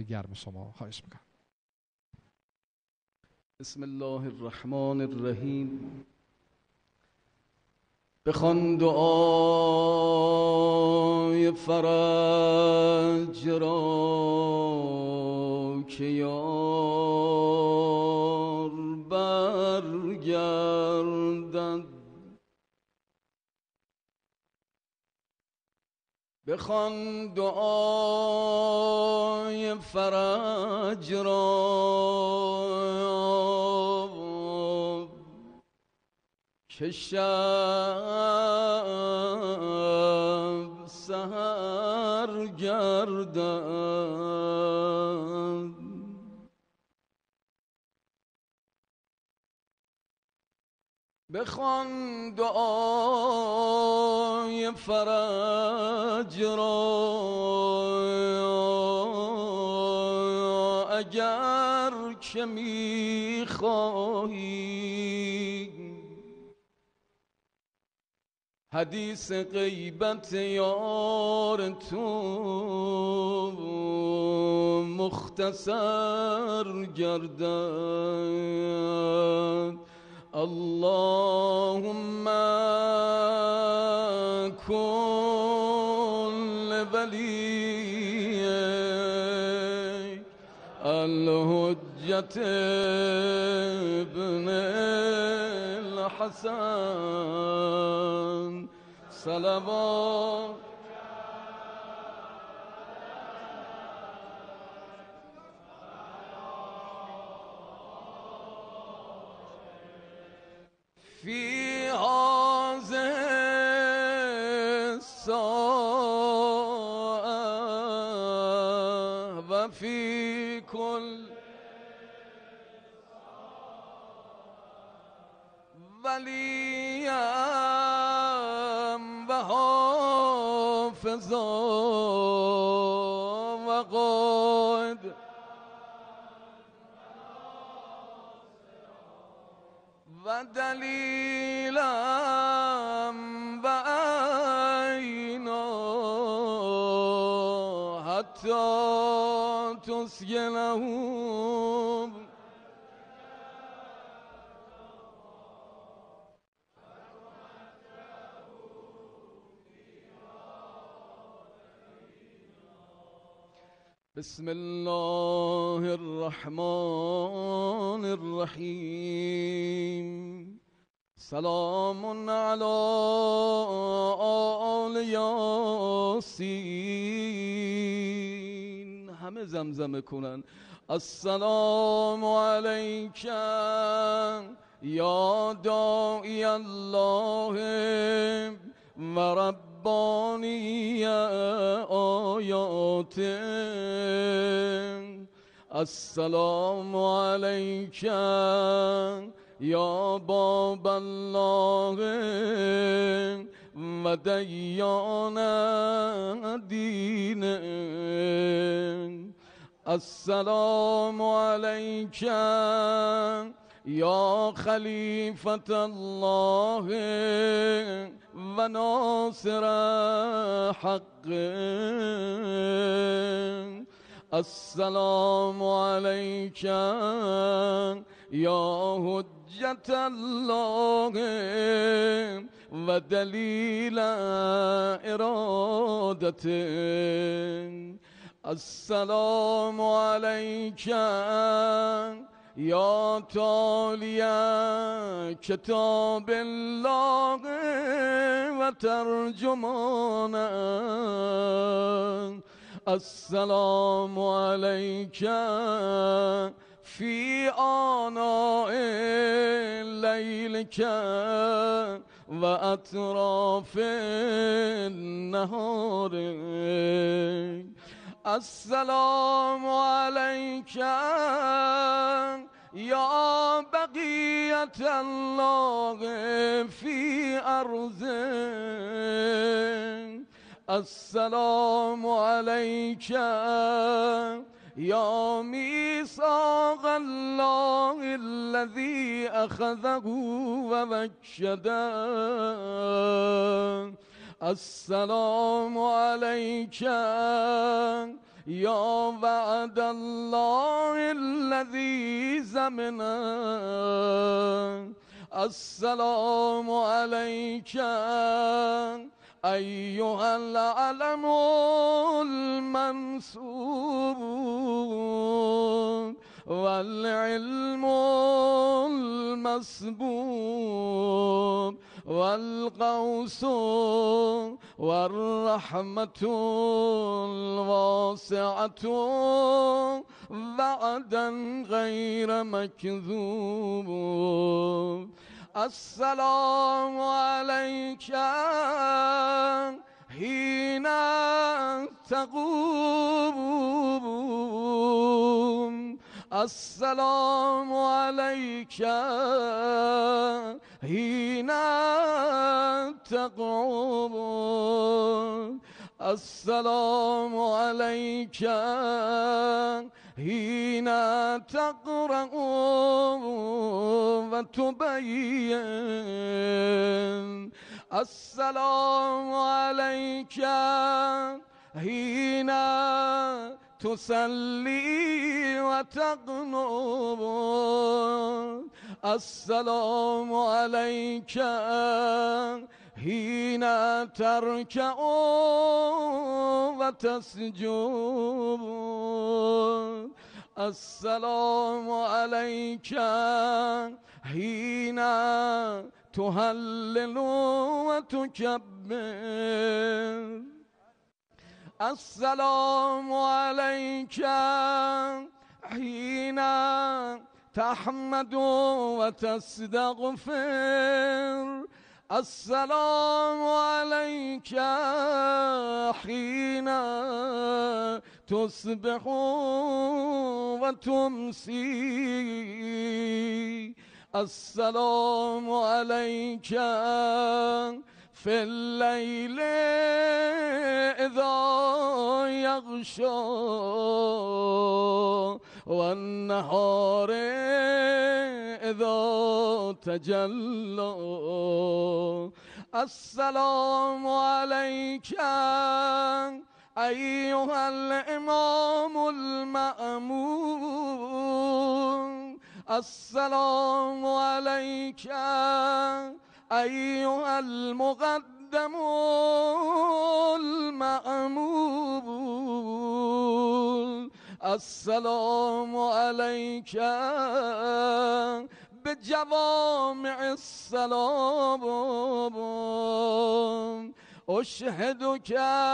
گرم شما. خواهش میکنم. بسم الله الرحمن الرحیم. بخوان دعای فرج را که یار برگردد، بخوان دعای فرج را که شب سحر گردد، بخوان دعای فرج را اگر که می‌خواهی، حدیث غیبت یار تو مختصر گردد. اللهم کن لولیک الحجة ابن الحسن صلوات فی هذه الساعة و فی کل ولیم و حافظا و قائد و دلیلم و عینا حتی تسکنهم بسم الله الرحمن الرحیم. سلام علی آل یاسین. همه زمزمه کنن. السلام علیک یا داعی الله و ربانی آیات. السلام علیک یا باب الله و دیان دین. السلام علیک یا خلیفة الله و ناصر حق. السلام علیک یا حجة الله و دلیل ارادته. السلام علیک یا تالی کتاب الله و ترجمانه. السلام علیک فی آناء اللیل و اطراف النهار. السلام علیک یا بقیت الله فی ارضه. السلام علیک یا میثاق الله الذی اخذه و وکده. السلام علیک یا وعد الله الذي زمنا السلام عليك أيها العلم المنصوب والعلم المسبوب والقوس والرحمة الواسعة وعدا غير مكذوب السلام عليك حين تقوم السلام عليك حين تقوم السلام عليك حين تقرأ وتبين السلام عليك حين تصلي وتقنب السلام عليك حين تركع وتسجد السلام عليك حين تهلل وتكبر السلام عليك حين تحمد وتستغفر السلام عليك حين تصبح وتمسي السلام عليك في الليل إذا يغشى والنهار إذا تجلى السلام عليك أيها الإمام المأمون السلام عليك أيها المقدم المأمون السلام عليك بجوامع السلام أشهدك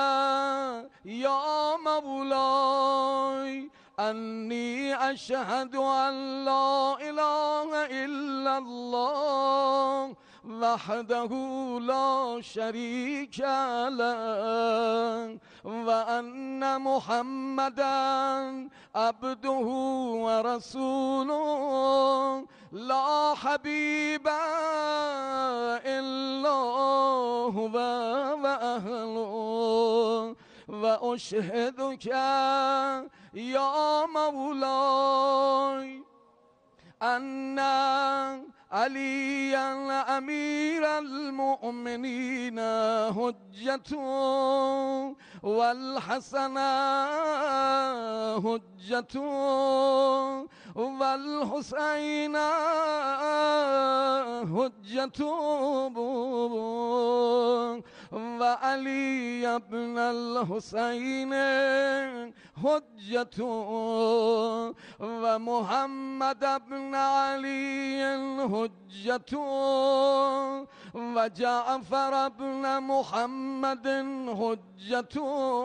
يا مولاي أني أشهد أن لا إله إلا الله وحده لا شريك له وأن محمدا عبده ورسوله لا حبيب إلا هو وأهله وأشهدك يا مولاي أن عليا أمير المؤمنين حجة والحسن حجة والحسين حجة وعلي بن الحسين حجة ومحمد بن علي حجة وجعفر بن محمد حجة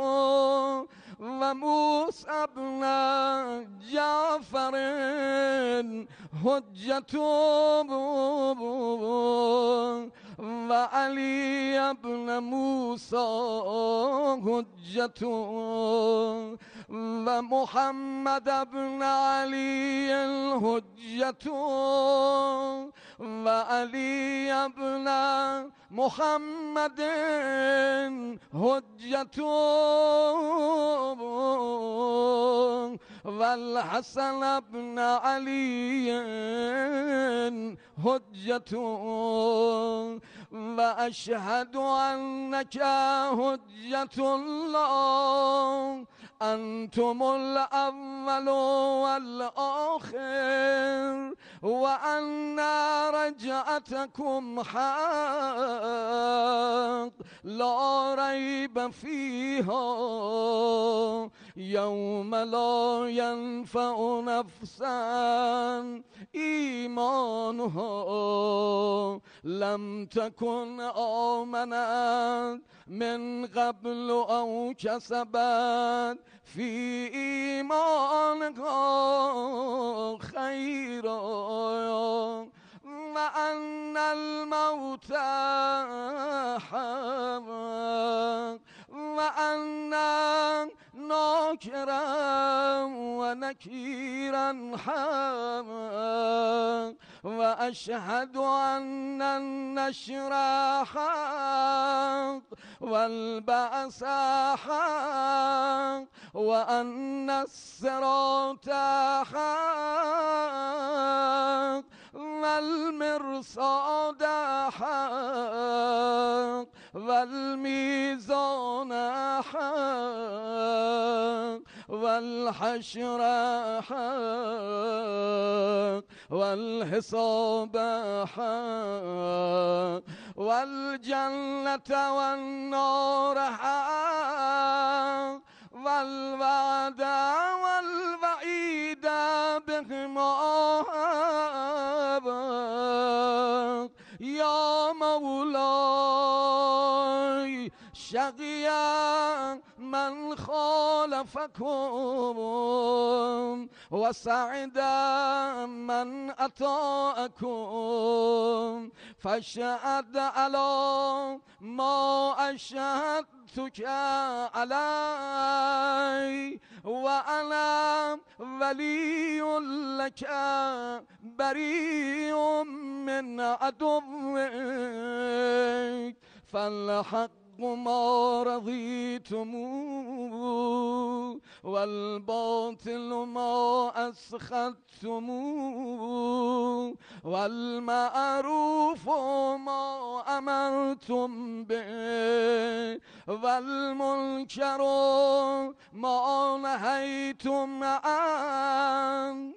وموسى بن جعفر حجة وعلي بن موسى حجة ومحمد بن علي حجة وعلي بن محمد حجة والحسن بن علي حجة وأشهد أنك حجة الله أنتم الأول والآخر وأن رجعتكم حق لا ريب فيها يوم لا ينفع نفسا إيمانها لم تكن آمنت من قبل أو كسبت في إيمانها خيرا وأن الموت حق وأن ناكرا ونكيرا حق وأشهد أن النشر حق والبعث حق وأن الصراط حق والمرصاد حق والميزان حق والحشر حق والحساب حق والجنة والنار حق والوعد والوعيد بهما حق يا مولاي شقيا من خالفكم وسعدا من أطاعكم فاشهد على ما أشهدتك علي وأنا ولي لك بريء من عدوك فالحق ما رضيتموه والباطل ما أسخطتموه والمعروف ما أمرتم به والمنكر ما نهيتم عنه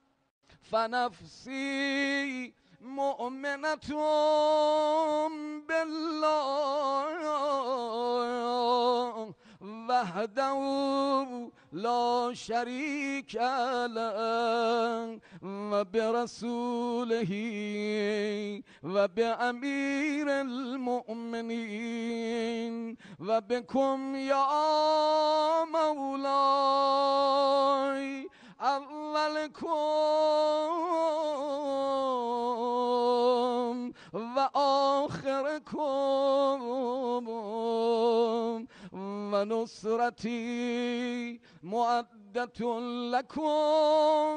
فنفسي مؤمنة بالله وحده لا شريك له وبرسوله وبأمير المؤمنين وبكم يا مولاي أولكم وآخركم ونصرتي مؤدة لكم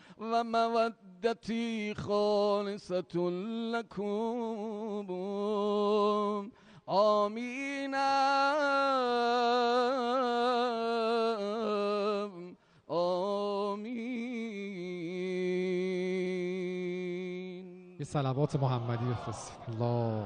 ومودتي خالصة لكم آمين آمين. یه صلوات محمدی بفرست. الله